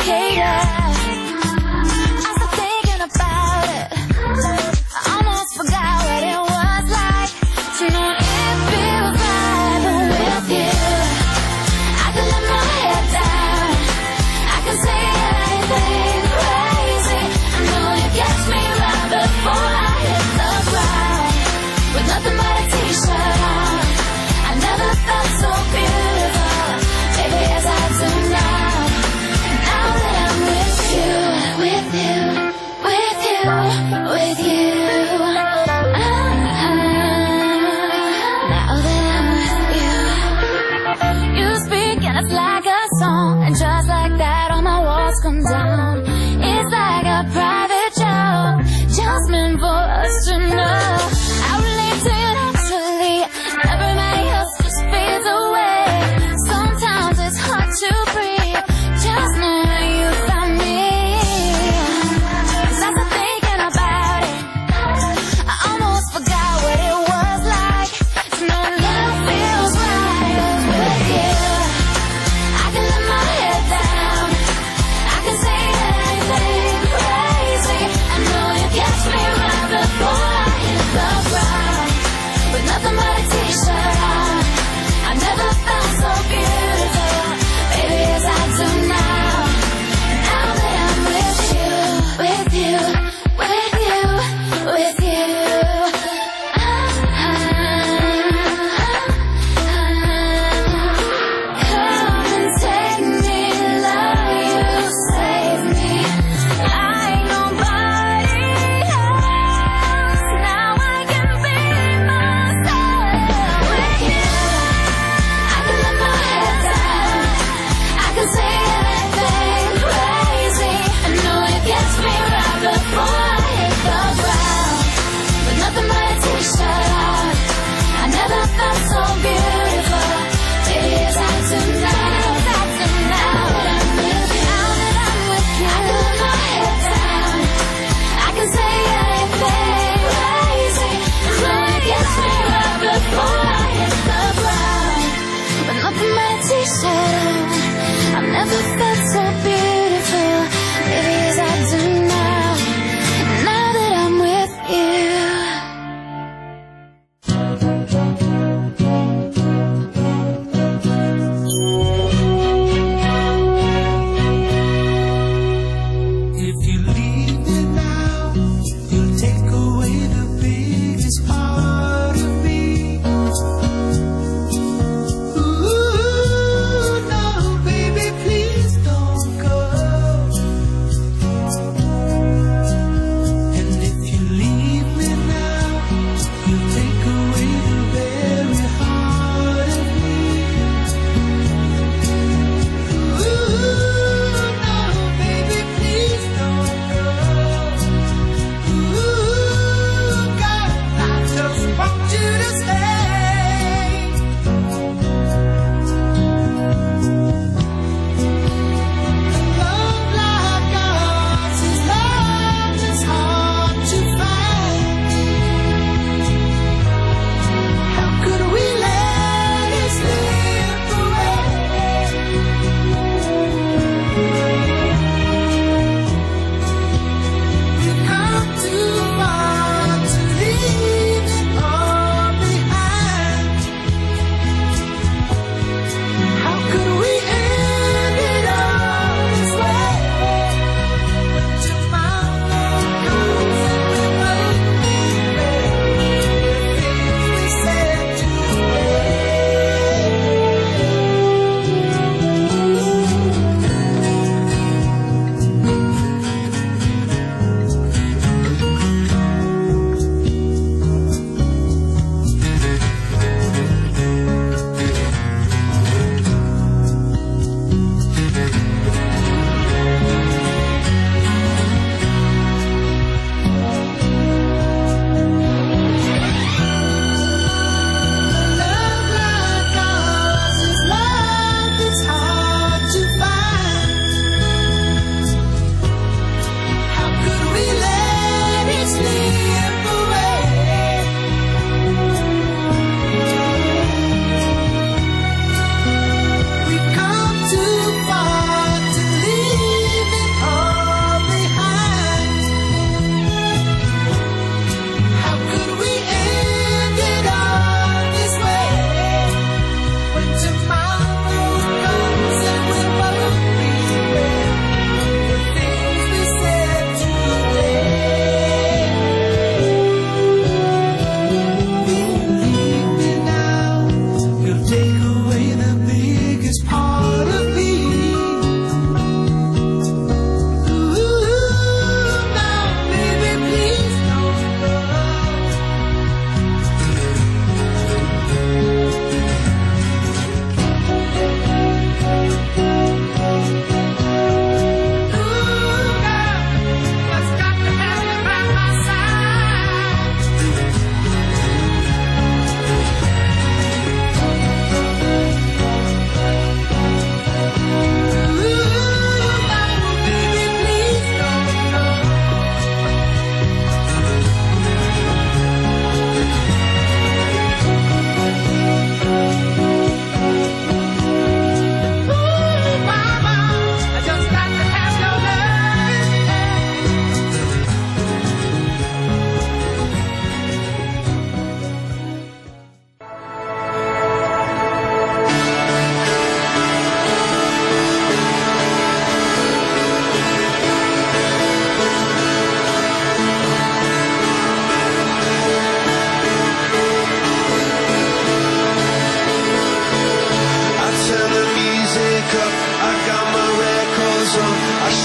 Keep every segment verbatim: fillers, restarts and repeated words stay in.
complicated. I start thinking about it. I almost forgot what it was like to know it feels right, but with you, I can let my head down. I can say anything crazy. I know you catch me right before I hit the ground. With nothing but a t-shirt on, I never felt so beautiful. Baby, as I do now, now that I'm with you.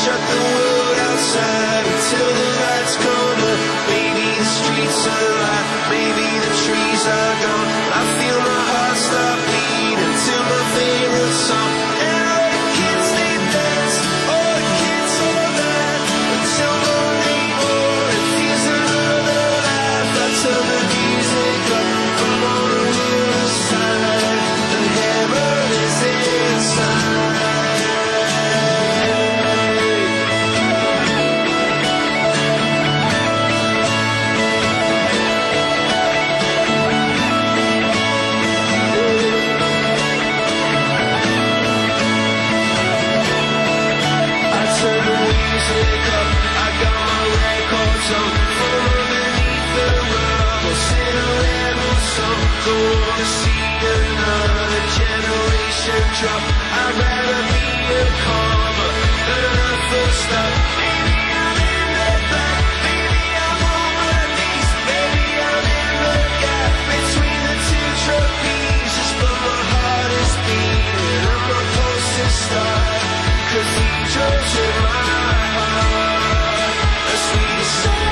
shut the world outside until the lights come up. Maybe the streets are alive, maybe the trees are gone. I feel my heart stop beating to my favorite song. And all the kids they dance, all the kids all that until Monday morning feels another life. I turn the music up, come on the riverside, the hammer is inside. Don't wanna see another generation drop. I'd rather be a comma than a full stop. Maybe I'm in the back, maybe I'm on my knees, maybe I'm in the gap between the two trapezes. But my heart is beating, I'm a pulse to start. Cathedrals in my heart, a sweet song.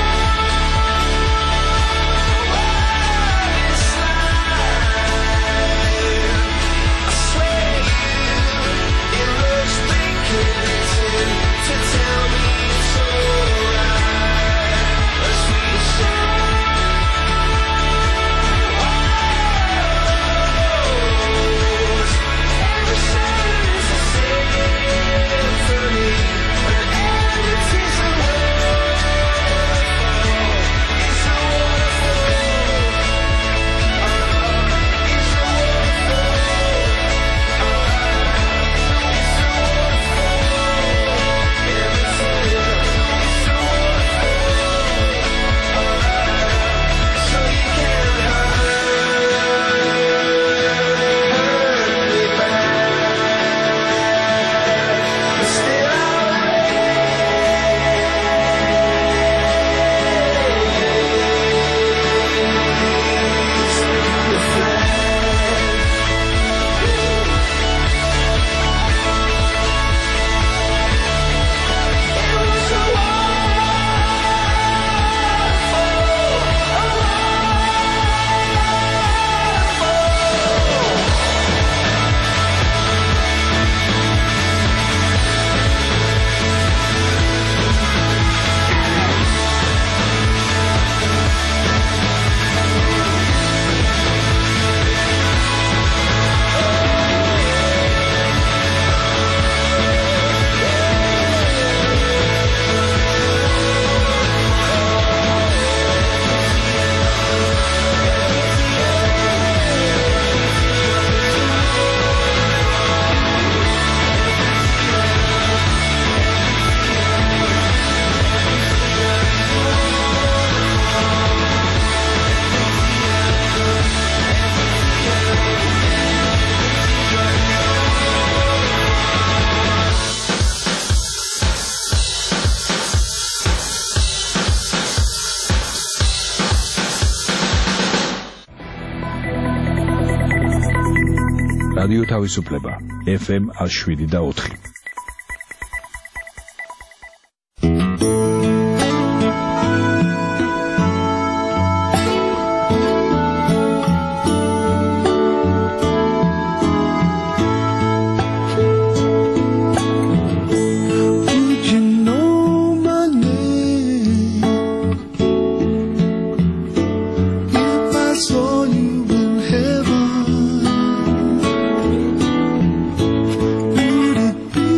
რადიო თავისუფლება ეფ ემ შვიდი და ოთხი. Would it be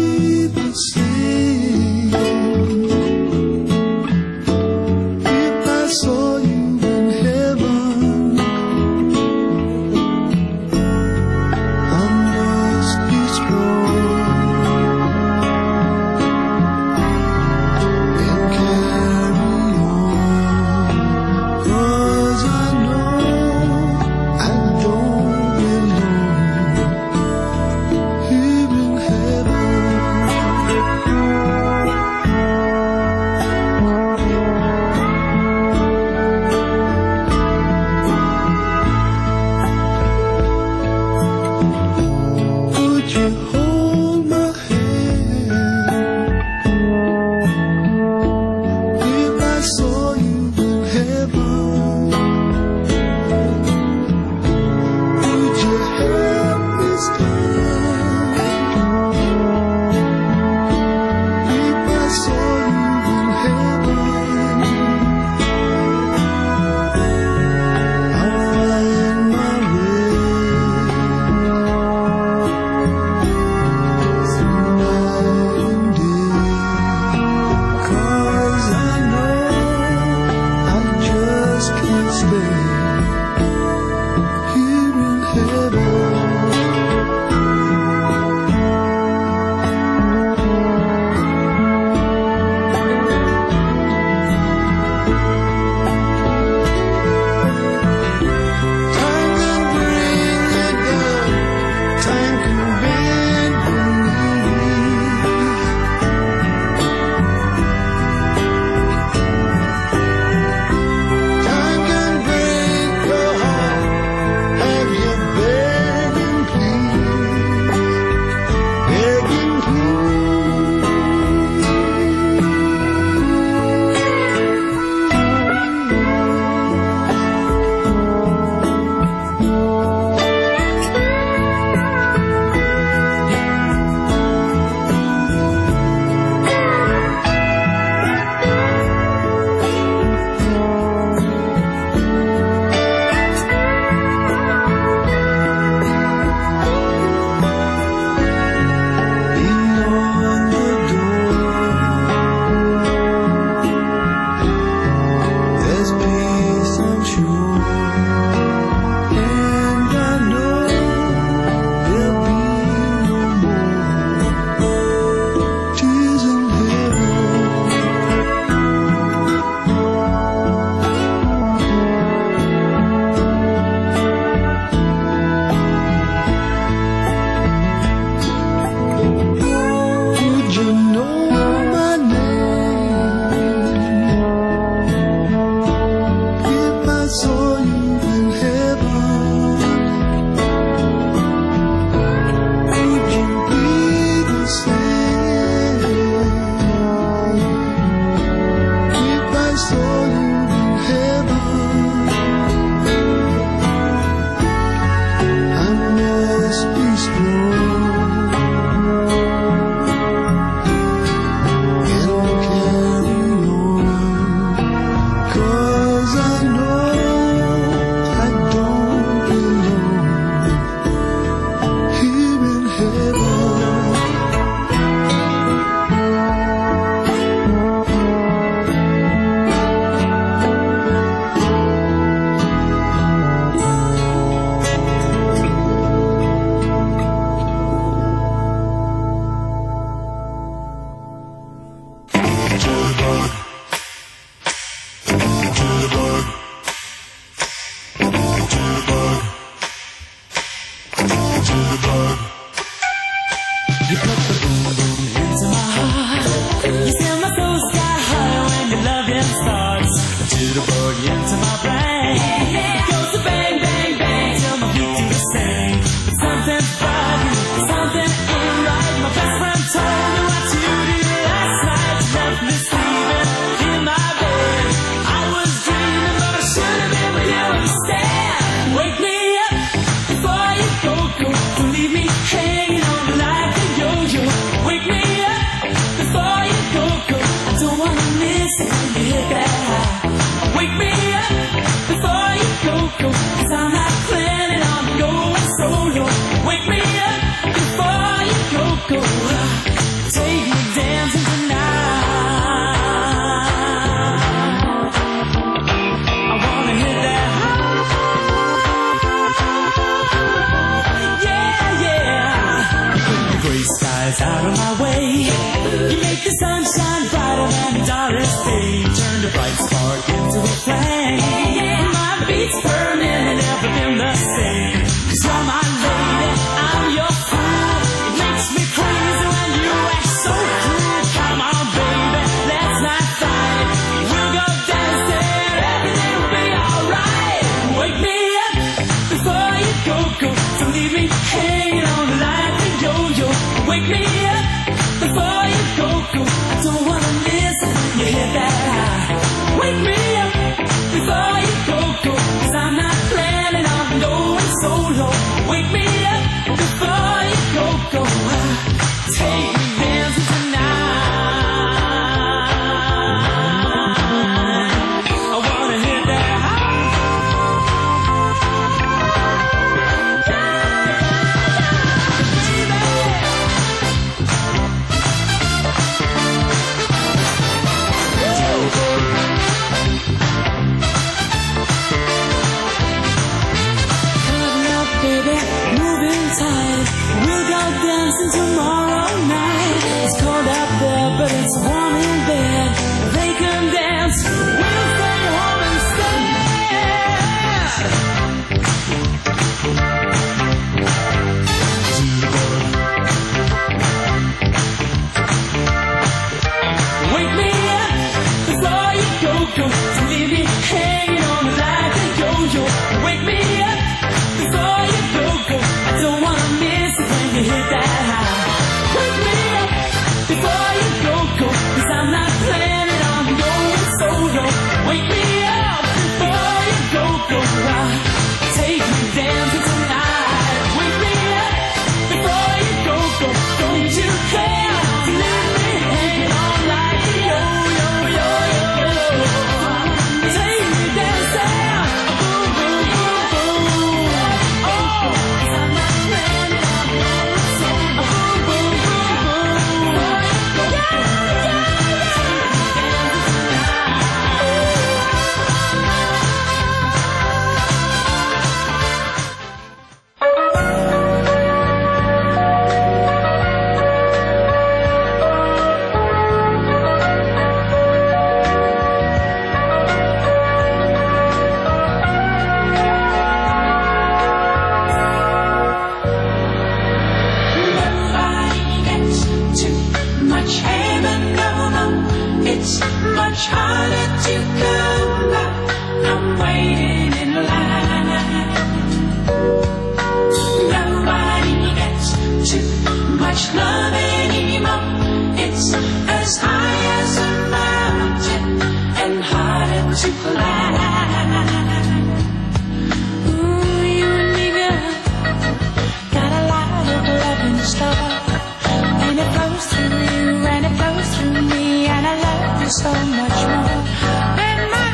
So much more than my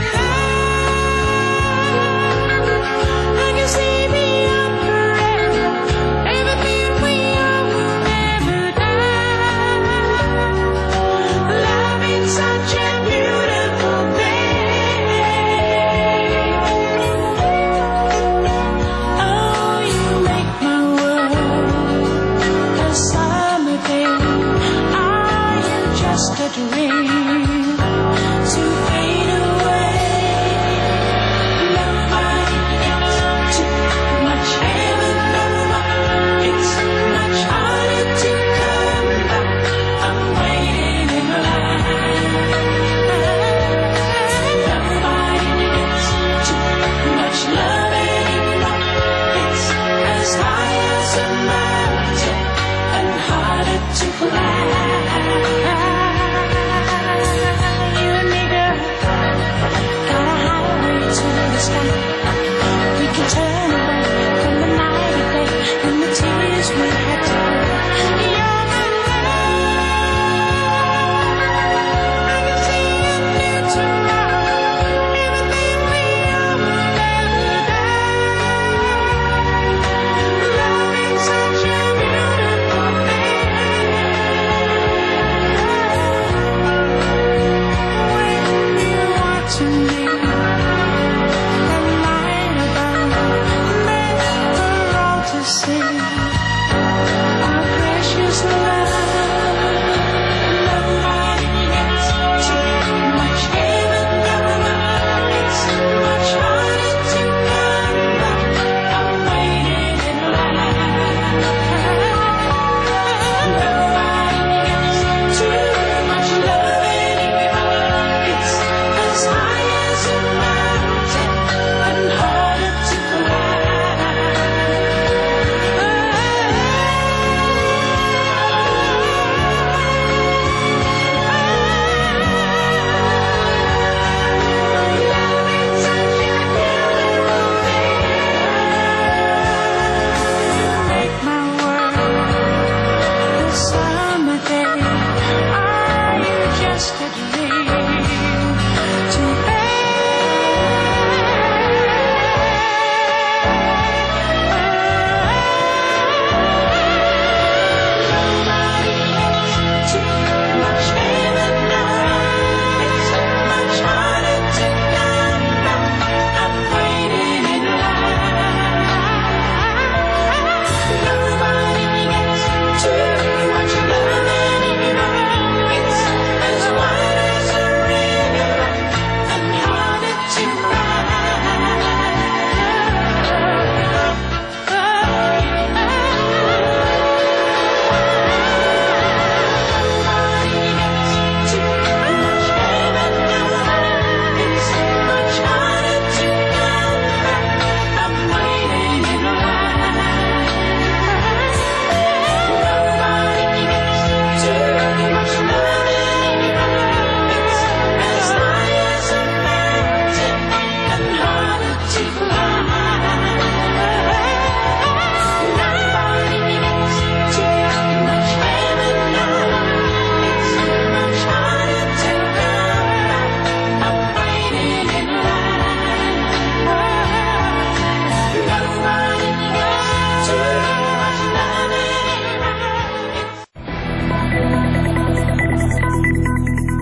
love. I can see beyond forever. Everything we are will never die. Love is such a beautiful thing. Oh, you make my world a summer day. Are you just a dream?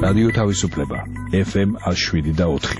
რადიო თავისუფლება ეფ ემ one oh seven point four.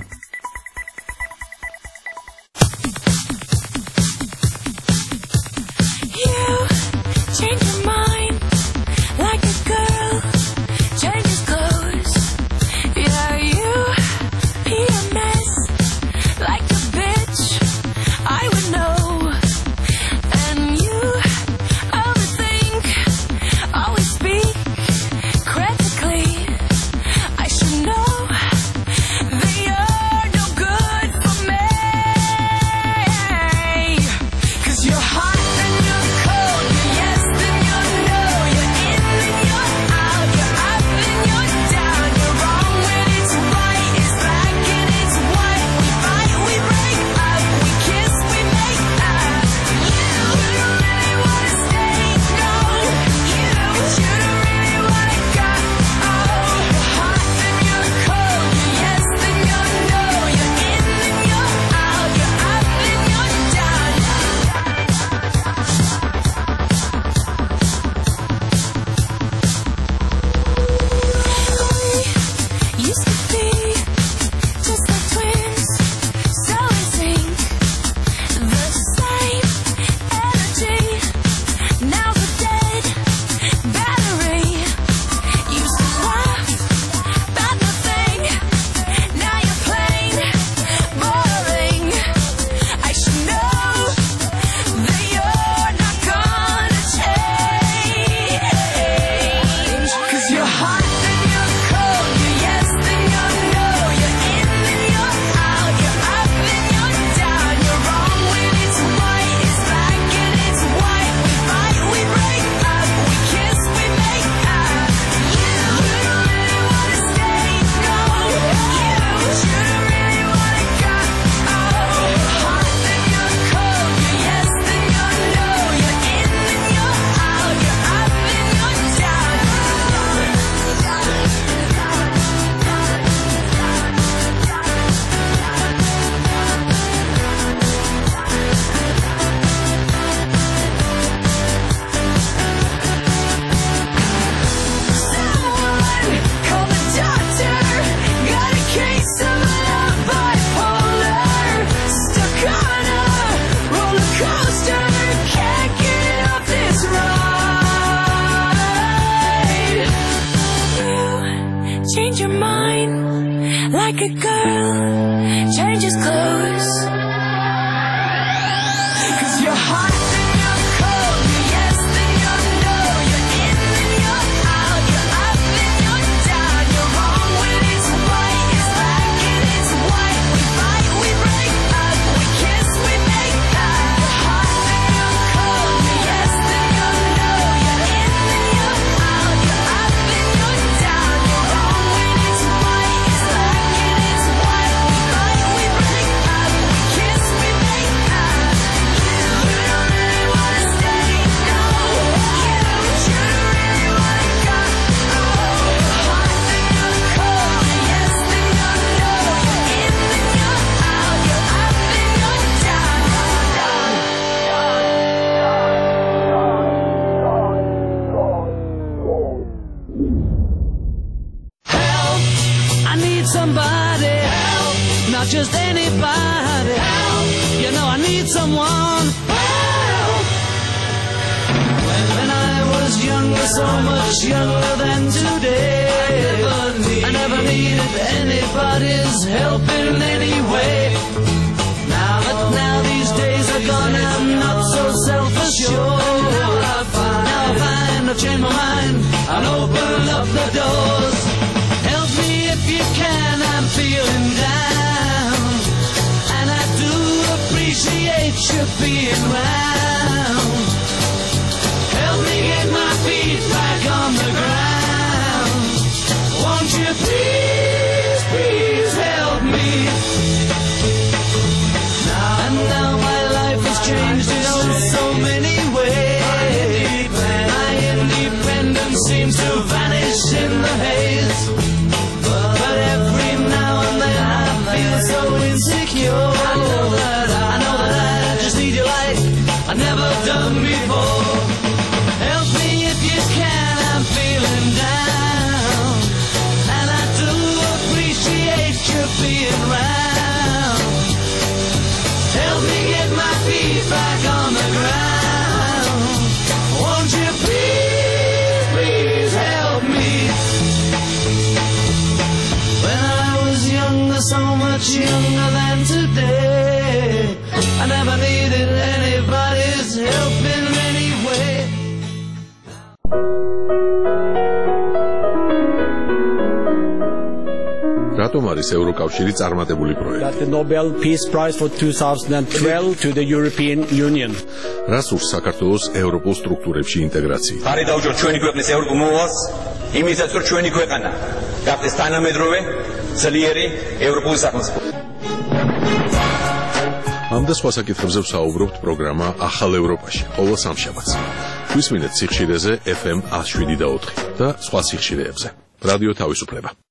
I never much younger than today. I never needed anybody's help in any way. რატომ არის ევროკავშირი წარმატებული პროექტი? That the Nobel Peace Prize for two thousand twelve to the European Union. რას ურს საქართველოს ევროპულ სტრუქტურებში ინტეგრაცია? ხარი დაუჭირ ჩვენი ქვეყნის ევროპულ მოვალს, იმისაც რომ ჩვენი ქვეყანა გახდეს თანამედროვე, ძლიერი ევროპული სახელმწიფო. ამ და სხვა საკითხებზე ვსაუბრობთ პროგრამა ახალ ევროპაში, ყოველ სამშაბათს. გვისმინეთ სიხშირეზე ეფ ემ one oh seven და ოთხი და სხვა სიხშირეებზე. რადიო თავისუფლება.